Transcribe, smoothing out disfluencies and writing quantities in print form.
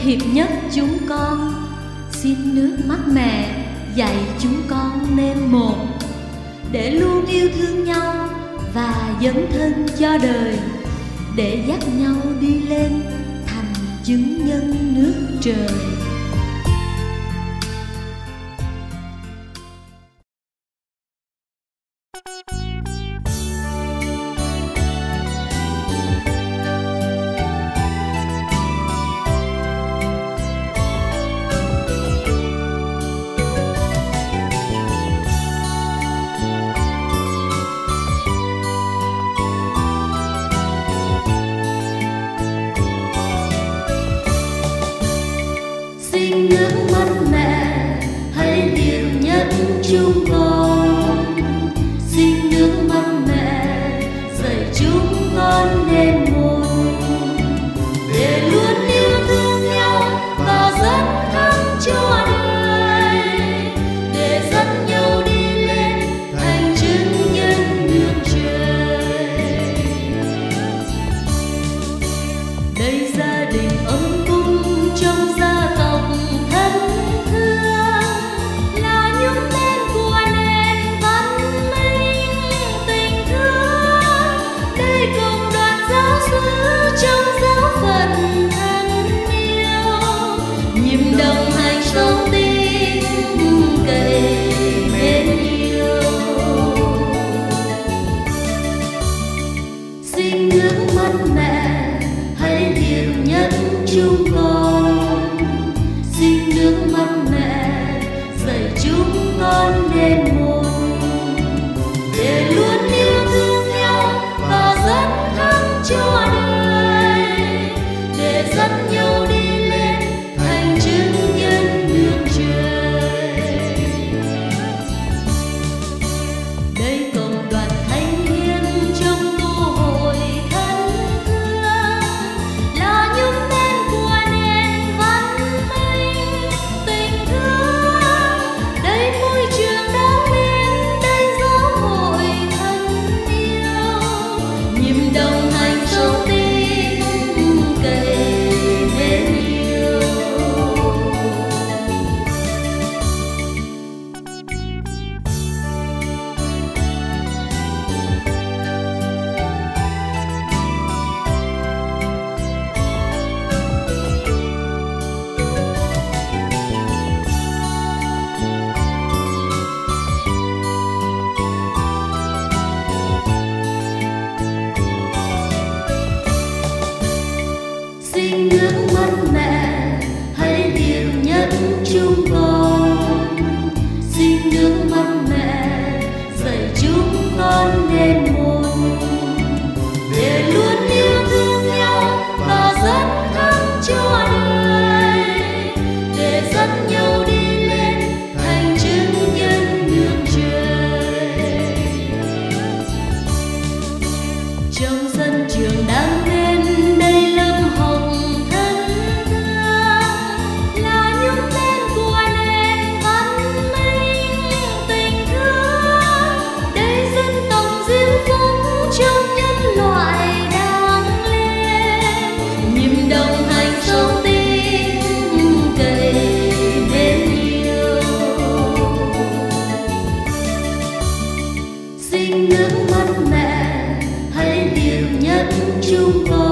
hiệp nhất chúng con. Xin nước mắt mẹ dạy chúng con nên một, để luôn yêu thương nhau và dấn thân cho đời, để dắt nhau đi lên thành chứng nhân nước trời. Nước mắt mẹ hãy điều nhất chúng con, xin nước mắt mẹ dạy chúng con nên một, để luôn yêu thương nhau và dấn thân cho đời, để dẫn nhau đi lên thành chứng nhân nước trời. Đây gia đình ấm cúng trong gia tộc thân thương, là những tên của nền văn minh tình thương. Đây cộng đoàn giáo xứ trong giáo phận thân yêu, nhịp đồng hành sống tin cậy mến yêu. Xin nước mắt mẹ hãy điều nhất chúng con, xin nước mắt mẹ dạy chúng con nên một, để luôn yêu thương nhau và dấn thân cho đời, để dẫn nhau đi lên thành chứng nhân nước trời. Đây cộng đoàn thanh niên trong tu hội thân thương, là những tên của nền văn minh tình thương. Đây môi trường đáng mến, đây giáo hội thân yêu, nhịp đồng hành sống tin cậy mến yêu. Xin nước mắt mẹ hãy điều nhất chúng con, xin nước mắt mẹ dạy chúng con nên một, để luôn yêu thương nhau và dấn thân cho đời, để dẫn nhau đi lên thành chứng nhân nước trời. Trong sân trường đáng mến, đây lớp học thân thương, là những tên của nền văn minh tình thương. Đây dân tộc diễm phúc trong nhân loại đang lên, nhịp đồng hành sống tin cậy mến yêu. Xin nước mắt mẹ hãy điều nhất chúng con,